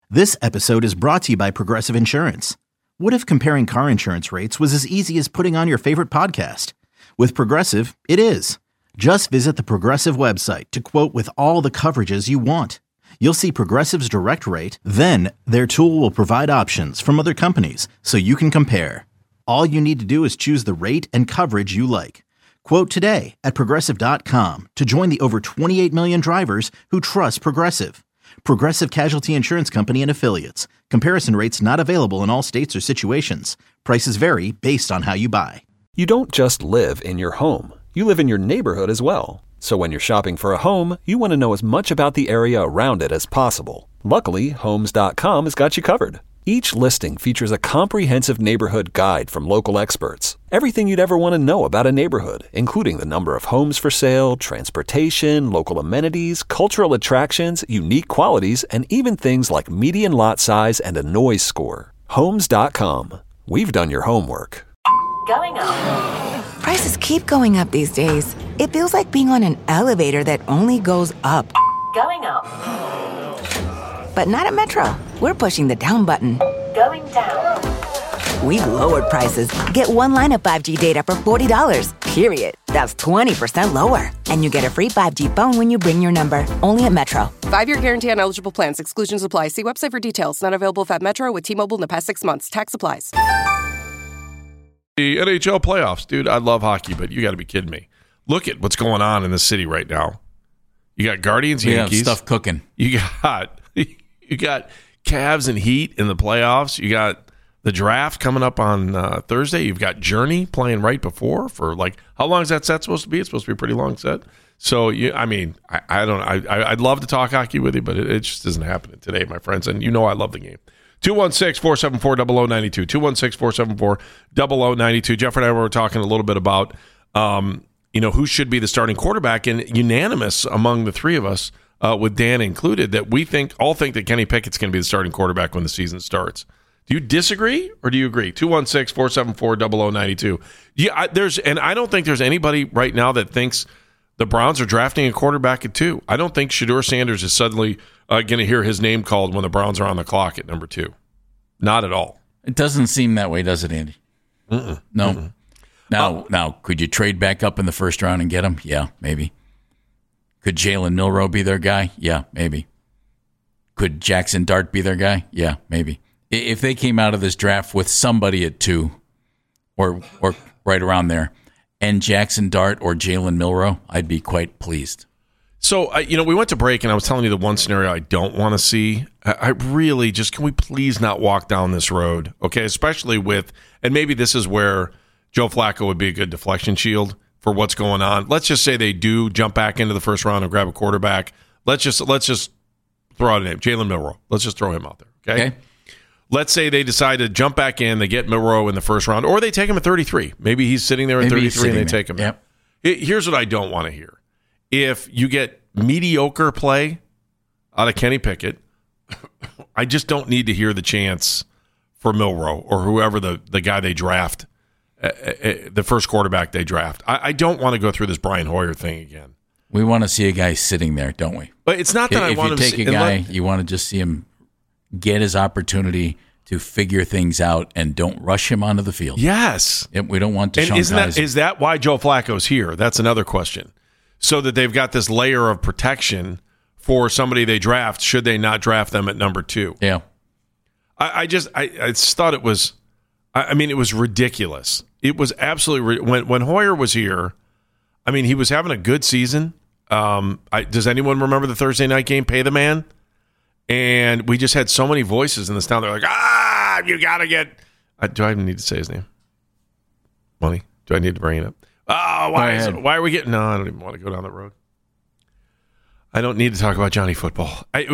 This episode is brought to you by Progressive Insurance. What if comparing car insurance rates was as easy as putting on your favorite podcast? With Progressive, it is. Just visit the Progressive website to quote with all the coverages you want. You'll see Progressive's direct rate, then their tool will provide options from other companies so you can compare. All you need to do is choose the rate and coverage you like. Quote today at Progressive.com to join the over 28 million drivers who trust Progressive. Progressive Casualty Insurance Company and Affiliates. Comparison rates not available in all states or situations. Prices vary based on how you buy. You don't just live in your home. You live in your neighborhood as well. So when you're shopping for a home, you want to know as much about the area around it as possible. Luckily, Homes.com has got you covered. Each listing features a comprehensive neighborhood guide from local experts. Everything you'd ever want to know about a neighborhood, including the number of homes for sale, transportation, local amenities, cultural attractions, unique qualities, and even things like median lot size and a noise score. Homes.com. We've done your homework. Going up. Prices keep going up these days. It feels like being on an elevator that only goes up. Going up. But not at Metro. We're pushing the down button. Going down. We've lowered prices. Get one line of 5G data for $40, period. That's 20% lower. And you get a free 5G phone when you bring your number. Only at Metro. 5-year guarantee on eligible plans. Exclusions apply. See website for details. Not available at Metro with T-Mobile in the past 6 months. Tax applies. The NHL playoffs. Dude, I love hockey, but you got to be kidding me. Look at what's going on in the city right now. You got Guardians, Yankees. Stuff cooking. You got Cavs and Heat in the playoffs. You got the draft coming up on Thursday. You've got Journey playing right before for how long is that set supposed to be? It's supposed to be a pretty long set. So I'd love to talk hockey with you, but it just isn't happening today, my friends. And I love the game. 216-474-0092. 216-474-0092. Jeff and I were talking a little bit about who should be the starting quarterback, and unanimous among the three of us, with Dan included, that we all think that Kenny Pickett's going to be the starting quarterback when the season starts. Do you disagree or do you agree? 216-474-0092. Yeah, I don't think there's anybody right now that thinks the Browns are drafting a quarterback at 2. I don't think Shedeur Sanders is suddenly going to hear his name called when the Browns are on the clock at number 2. Not at all. It doesn't seem that way, does it, Andy? Mm-mm. No. Mm-mm. Now, could you trade back up in the first round and get him? Yeah, maybe. Could Jalen Milroe be their guy? Yeah, maybe. Could Jackson Dart be their guy? Yeah, maybe. If they came out of this draft with somebody at 2 or right around there, and Jackson Dart or Jalen Milroe, I'd be quite pleased. So, we went to break, and I was telling you the one scenario I don't want to see. I really just, can we please not walk down this road? Okay, especially with, and maybe this is where Joe Flacco would be a good deflection shield for what's going on. Let's just say they do jump back into the first round and grab a quarterback. Let's just throw out a name, Jalen Milroe. Let's just throw him out there, okay? Let's say they decide to jump back in, they get Milroe in the first round, or they take him at 33. Maybe he's sitting there at 33 and they take him. Yep. Here's what I don't want to hear. If you get mediocre play out of Kenny Pickett, I just don't need to hear the chance for Milroe or whoever the guy they draft, the first quarterback they draft. I don't want to go through this Brian Hoyer thing again. We want to see a guy sitting there, don't we? But it's not that I want him to If you take a guy, you want to just see him get his opportunity to figure things out and don't rush him onto the field. Yes. We don't want to. And is that why Joe Flacco's here? That's another question. So that they've got this layer of protection for somebody they draft, should they not draft them at number 2. Yeah. I just thought it was, it was ridiculous. It was absolutely, when Hoyer was here, he was having a good season. Does anyone remember the Thursday night game, Pay the Man? And we just had so many voices in this town. They're like, you got to get, do I even need to say his name? Money? Do I need to bring it up? Why are we getting? No, I don't even want to go down that road. I don't need to talk about Johnny Football. It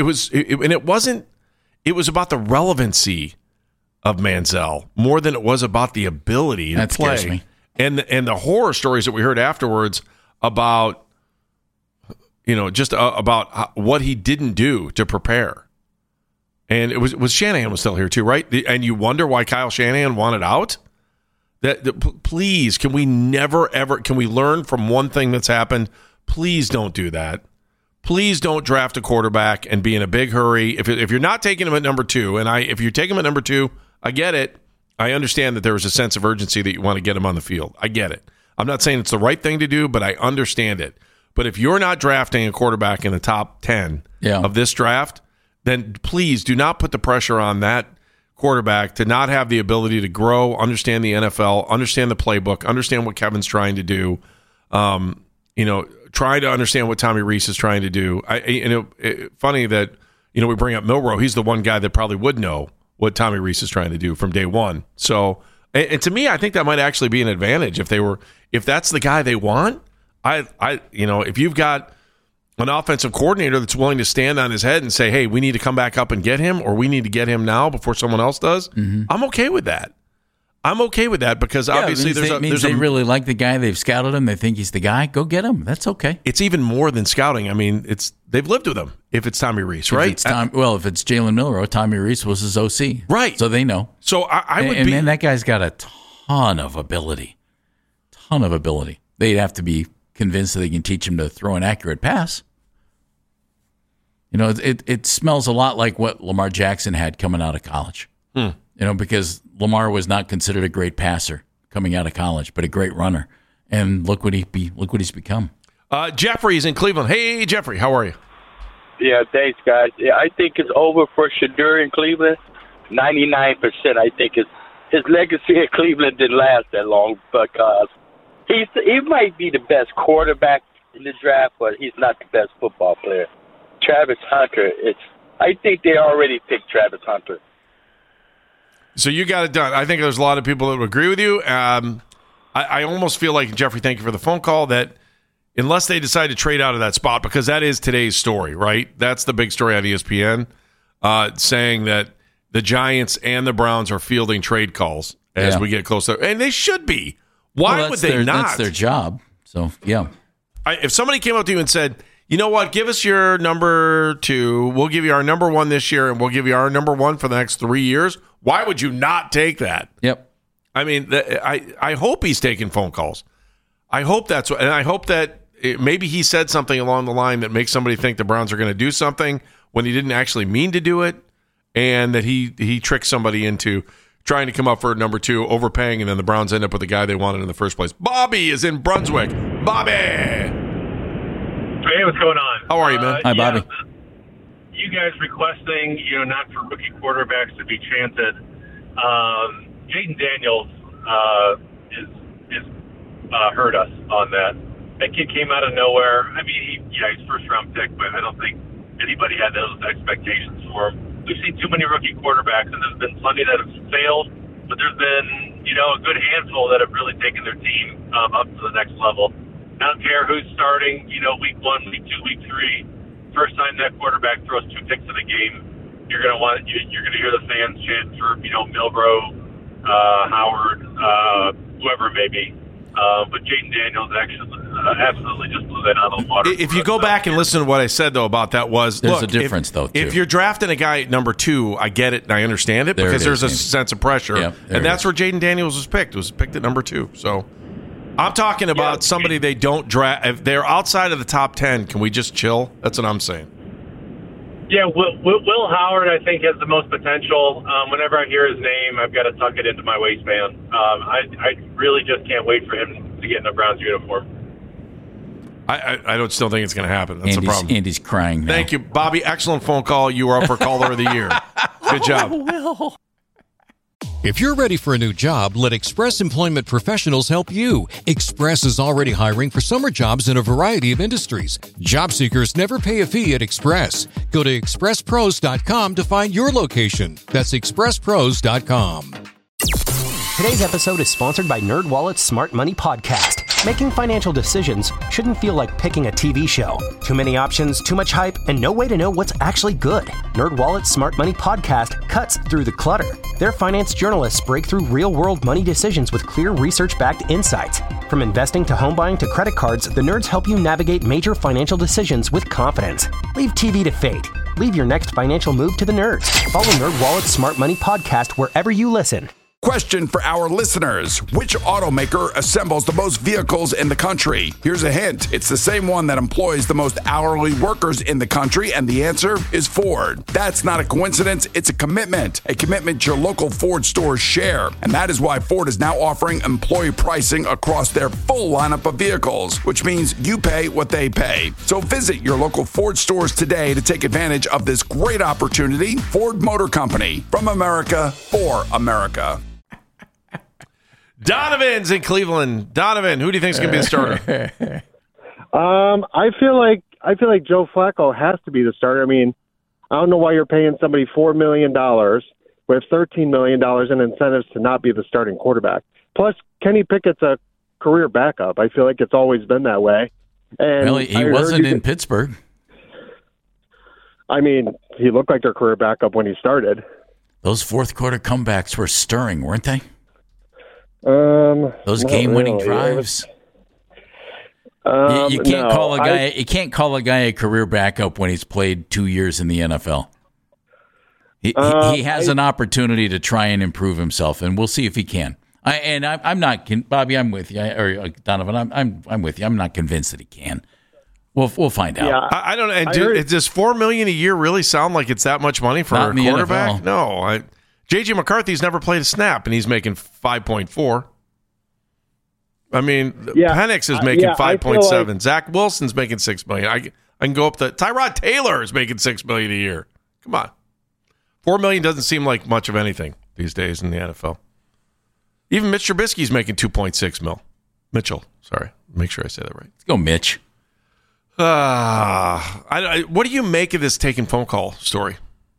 was about the relevancy of Manziel more than it was about the ability to play. Scares me. And the horror stories that we heard afterwards about, about what he didn't do to prepare. And it was Shanahan was still here too, right? And you wonder why Kyle Shanahan wanted out? Please, can we never, ever, can we learn from one thing that's happened? Please don't do that. please don't draft a quarterback and be in a big hurry. If you're not taking him at number 2, and if you're taking him at number 2, I get it. I understand that there was a sense of urgency that you want to get him on the field. I get it. I'm not saying it's the right thing to do, but I understand it. But if you're not drafting a quarterback in the top 10 of this draft, then please do not put the pressure on that quarterback to not have the ability to grow, understand the NFL, understand the playbook, understand what Kevin's trying to do. Try to understand what Tommy Rees is trying to do. Funny that we bring up Milroe. He's the one guy that probably would know what Tommy Rees is trying to do from day one. So, and to me, I think that might actually be an advantage if that's the guy they want. If you've got an offensive coordinator that's willing to stand on his head and say, "Hey, we need to come back up and get him, or we need to get him now before someone else does," I'm okay with that. I'm okay with that because obviously they really like the guy. They've scouted him. They think he's the guy. Go get him. That's okay. It's even more than scouting. I mean, they've lived with him. If it's Tommy Rees, right? If it's Jalen Milroe, Tommy Rees was his OC, right? So they know. So and that guy's got a ton of ability. They'd have to be convinced that they can teach him to throw an accurate pass. It smells a lot like what Lamar Jackson had coming out of college. Because Lamar was not considered a great passer coming out of college, but a great runner. And look what he's become. Jeffrey's in Cleveland. Hey, Jeffrey, how are you? Yeah, thanks, guys. Yeah, I think it's over for Shedeur in Cleveland. 99%. I think his legacy in Cleveland didn't last that long because he might be the best quarterback in the draft, but he's not the best football player. Travis Hunter, I think they already picked Travis Hunter. So you got it done. I think there's a lot of people that would agree with you. I almost feel like, Jeffrey, thank you for the phone call, that unless they decide to trade out of that spot, because that is today's story, right? That's the big story on ESPN, saying that the Giants and the Browns are fielding trade calls as we get closer. And they should be. Why would they not? That's their job. So, yeah. If somebody came up to you and said, you know what, give us your number 2, we'll give you our number 1 this year, and we'll give you our number 1 for the next 3 years, why would you not take that? Yep. I mean, I hope he's taking phone calls. I hope that's what, and I hope that maybe he said something along the line that makes somebody think the Browns are going to do something when he didn't actually mean to do it, and that he tricked somebody into trying to come up for number 2, overpaying, and then the Browns end up with the guy they wanted in the first place. Bobby is in Brunswick. Bobby! Hey, what's going on? How are you, man? Hi, Bobby. You guys requesting, not for rookie quarterbacks to be chanted. Jaden Daniels is hurt us on that. That kid came out of nowhere. I mean, he's first-round pick, but I don't think anybody had those expectations for him. We've seen too many rookie quarterbacks, and there's been plenty that have failed, but there's been, a good handful that have really taken their team up to the next level. I don't care who's starting, week 1, week 2, week 3. First time that quarterback throws 2 picks in a game, you're gonna hear the fans chant for Milroe, Howard, whoever it may be. But Jaden Daniels actually absolutely just blew that out of the water. If you go back and listen to what I said though about that there's a difference though. Too. If you're drafting a guy at number 2, I get it and I understand it because there's a sense of pressure, and that's where Jaden Daniels was picked. Was picked at number 2. So. I'm talking about somebody they don't draft. If they're outside of the top 10, can we just chill? That's what I'm saying. Yeah, Will Howard, I think, has the most potential. Whenever I hear his name, I've got to tuck it into my waistband. I really just can't wait for him to get in a Browns uniform. I don't still think it's going to happen. That's the problem. Andy's crying now. Thank you, Bobby. Excellent phone call. You were up for Caller of the Year. Good job. Will. If you're ready for a new job, let Express Employment Professionals help you. Express is already hiring for summer jobs in a variety of industries. Job seekers never pay a fee at Express. Go to expresspros.com to find your location. That's expresspros.com. Today's episode is sponsored by NerdWallet's Smart Money Podcast. Making financial decisions shouldn't feel like picking a TV show. Too many options, too much hype, and no way to know what's actually good. NerdWallet's Smart Money Podcast cuts through the clutter. Their finance journalists break through real-world money decisions with clear research-backed insights. From investing to home buying to credit cards, the nerds help you navigate major financial decisions with confidence. Leave TV to fate. Leave your next financial move to the nerds. Follow NerdWallet's Smart Money Podcast wherever you listen. Question for our listeners. Which automaker assembles the most vehicles in the country? Here's a hint. It's the same one that employs the most hourly workers in the country, and the answer is Ford. That's not a coincidence. It's a commitment your local Ford stores share. And that is why Ford is now offering employee pricing across their full lineup of vehicles, which means you pay what they pay. So visit your local Ford stores today to take advantage of this great opportunity. Ford Motor Company, from America for America. Donovan's in Cleveland. Donovan, who do you think is going to be the starter? I feel like Joe Flacco has to be the starter. I mean, I don't know why you're paying somebody $4 million with $13 million in incentives to not be the starting quarterback. Plus, Kenny Pickett's a career backup. I feel like it's always been that way. And well, he wasn't in Pittsburgh. I mean, he looked like their career backup when he started. Those fourth quarter comebacks were stirring, weren't they? Those game-winning drives. You can't call a guy. You can't call a guy a career backup when he's played 2 years in the NFL. He has an opportunity to try and improve himself, and we'll see if he can. I'm not, Bobby. I'm with you, or Donovan. I'm with you. I'm not convinced that he can. We'll find out. Yeah, I don't know. And does $4 million a year really sound like it's that much money for a quarterback? No. J.J. McCarthy's never played a snap, and he's making 5.4. I mean, Penix is making 5.7. Like Zach Wilson's making $6 million. I can go up to Tyrod Taylor is making $6 million a year. Come on, $4 million doesn't seem like much of anything these days in the NFL. Even Mitch Trubisky's making 2.6 mil. Mitchell, sorry, make sure I say that right. Let's go, Mitch. What do you make of this taking phone call story?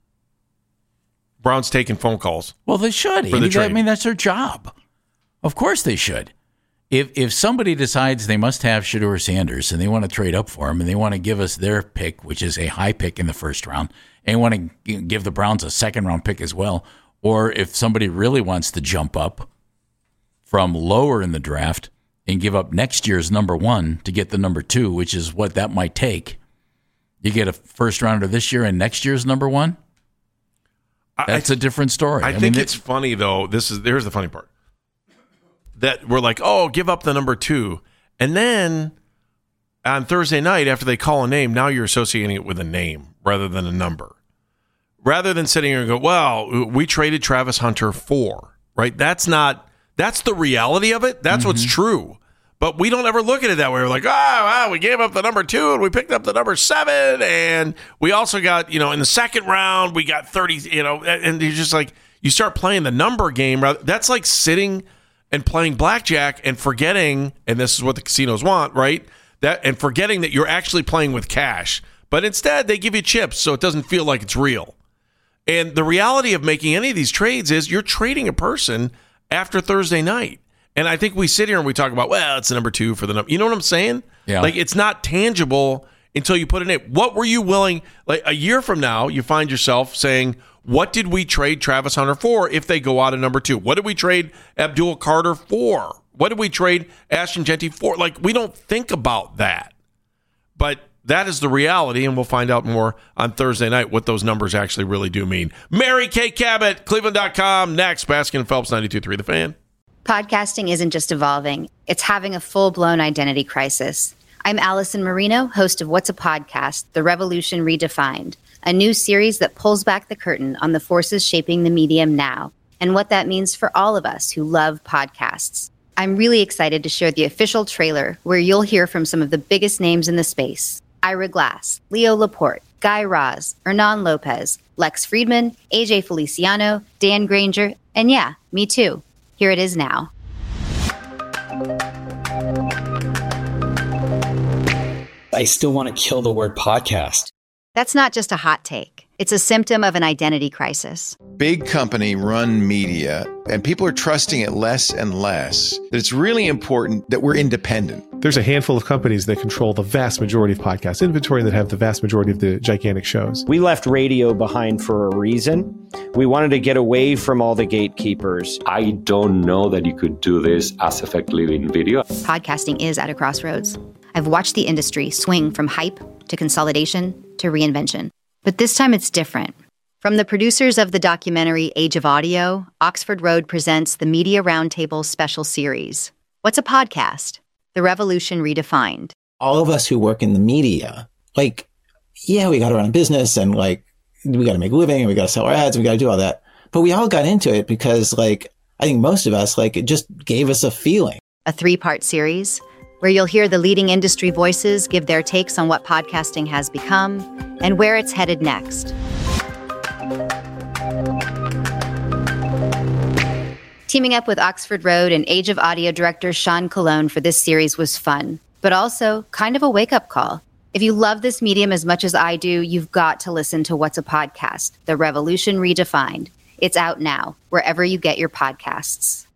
Browns taking phone calls. Well, they should. I mean, that's their job. Of course they should. If somebody decides they must have Shedeur Sanders and they want to trade up for him and they want to give us their pick, which is a high pick in the first round, and want to give the Browns a second-round pick as well, or if somebody really wants to jump up from lower in the draft and give up next year's number 1 to get the number 2, which is what that might take, you get a first-rounder this year and next year's number 1? That's a different story. I think it's funny, though. Here's the funny part. That we're like, oh, give up the number 2. And then on Thursday night, after they call a name, now you're associating it with a name rather than a number. Rather than sitting here and go, well, we traded Travis Hunter for, right? That's the reality of it. That's what's true. But we don't ever look at it that way. We're like, we gave up the number 2 and we picked up the number 7. And we also got, in the second round, we got 30, and you're just like, you start playing the number game. That's like sitting and playing blackjack and forgetting, and this is what the casinos want, right? And forgetting that you're actually playing with cash. But instead, they give you chips so it doesn't feel like it's real. And the reality of making any of these trades is you're trading a person after Thursday night. And I think we sit here and we talk about, well, it's the number 2 for the number. You know what I'm saying? Yeah. Like, it's not tangible until you put it in. What were you willing, like a year from now, you find yourself saying, what did we trade Travis Hunter for if they go out of number 2? What did we trade Abdul Carter for? What did we trade Ashton Jeanty for? Like, we don't think about that. But that is the reality, and we'll find out more on Thursday night what those numbers actually really do mean. Mary Kay Cabot, Cleveland.com. Next, Baskin & Phelps, 92.3 The Fan. Podcasting isn't just evolving. It's having a full-blown identity crisis. I'm Allison Marino, host of What's a Podcast? The Revolution Redefined, a new series that pulls back the curtain on the forces shaping the medium now and what that means for all of us who love podcasts. I'm really excited to share the official trailer where you'll hear from some of the biggest names in the space. Ira Glass, Leo Laporte, Guy Raz, Hernan Lopez, Lex Friedman, AJ Feliciano, Dan Granger, and yeah, me too. Here it is now. I still want to kill the word podcast. That's not just a hot take. It's a symptom of an identity crisis. Big company run media, and people are trusting it less and less. That it's really important that we're independent. There's a handful of companies that control the vast majority of podcast inventory and that have the vast majority of the gigantic shows. We left radio behind for a reason. We wanted to get away from all the gatekeepers. I don't know that you could do this as effectively in video. Podcasting is at a crossroads. I've watched the industry swing from hype to consolidation to reinvention. But this time it's different. From the producers of the documentary Age of Audio, Oxford Road presents the Media Roundtable special series. What's a podcast? The Revolution Redefined. All of us who work in the media, like, yeah, we got to run a business and like, we got to make a living and we got to sell our ads and we got to do all that. But we all got into it because like, I think most of us, like, it just gave us a feeling. A 3-part series where you'll hear the leading industry voices give their takes on what podcasting has become and where it's headed next. Teaming up with Oxford Road and Age of Audio director Sean Colon for this series was fun, but also kind of a wake-up call. If you love this medium as much as I do, you've got to listen to What's a Podcast? The Revolution Redefined. It's out now, wherever you get your podcasts.